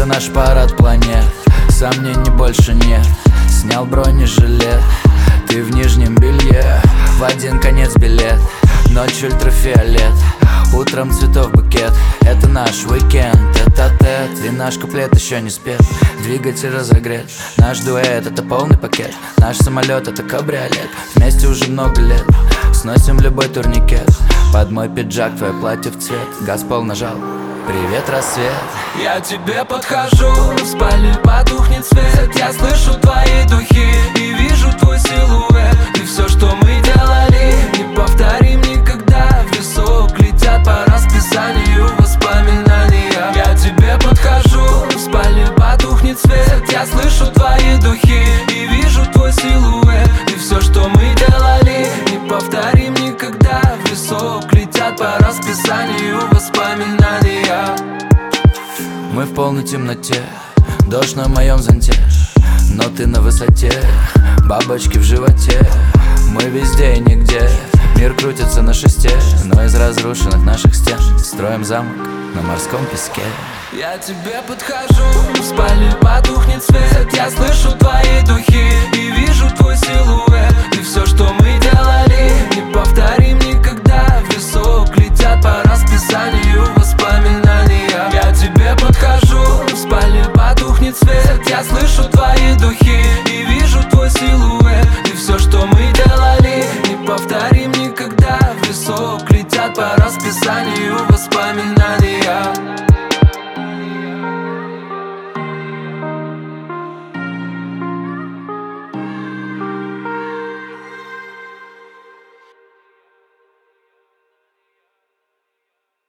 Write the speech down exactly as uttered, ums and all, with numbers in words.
Это наш парад планет, сомнений больше нет. Снял бронежилет, ты в нижнем белье. В один конец билет, ночь ультрафиолет, утром цветов букет. Это наш уикенд, тет-а-тет. И наш куплет еще не спет, двигатель разогрет. Наш дуэт — это полный пакет, наш самолет — это кабриолет. Вместе уже много лет, сносим любой турникет. Под мой пиджак твое платье в цвет, газ пол нажал, привет, рассвет. Я тебе подхожу, в спальне потухнет свет. Я слышу твои духи и вижу твой силуэт. И все, что мы делали, не повторим никогда. В висок летят по расписанию воспоминания. Я тебе подхожу, в спальне потухнет свет. Я слышу твои духи и вижу твой силуэт. И все, что мы делали, не повторим никогда. В висок летят по расписанию воспоминания. Мы в полной темноте, дождь на моем зонте, но ты на высоте, бабочки в животе. Мы везде и нигде, мир крутится на шесте, но из разрушенных наших стен строим замок на морском песке. Я тебе подхожу, в спальне потухнет свет. Я слышу твои духи и вижу твой силуэт.